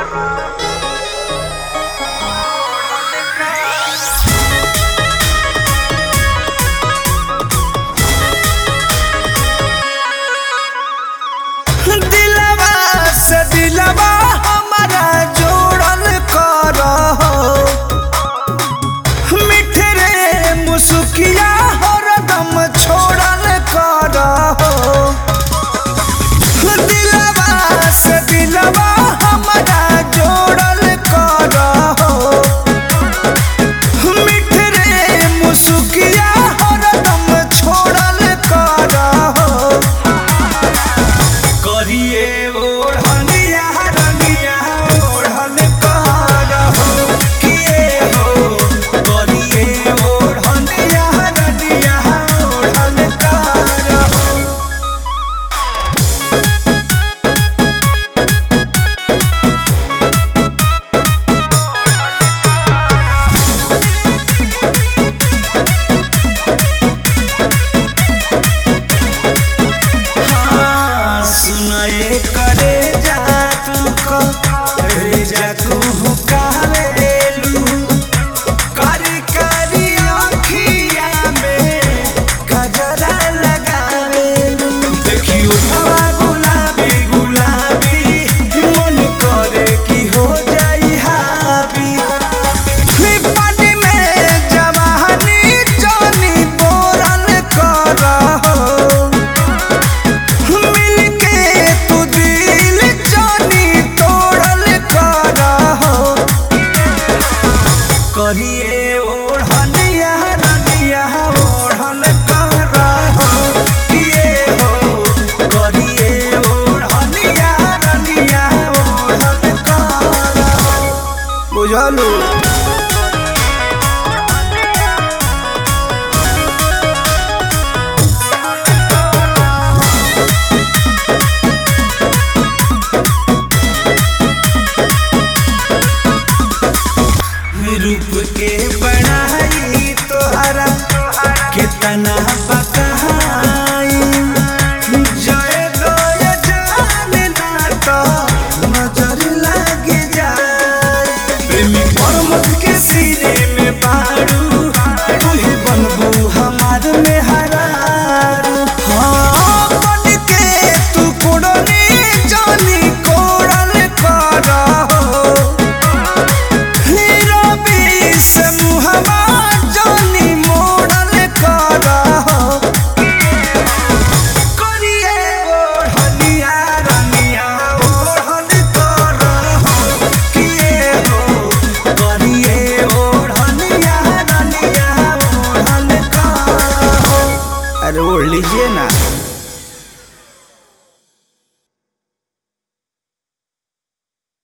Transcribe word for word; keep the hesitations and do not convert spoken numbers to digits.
करिए ओढ़निया रनिया ओढ़न करहो किए हो करिए ओढ़निया रनिया ओढ़न करहो बुझलू। रूप के बढ़ाई तोहरा कितना बकाई जय गय जान ना तो नजर लग जाए प्रेमी परमत के सिरे में बारू तू ही बनबू हमार में हरारू। हाँ बन के तू कोड़नी जानी कोड़ल करहो ओढ़ लीजिए ना।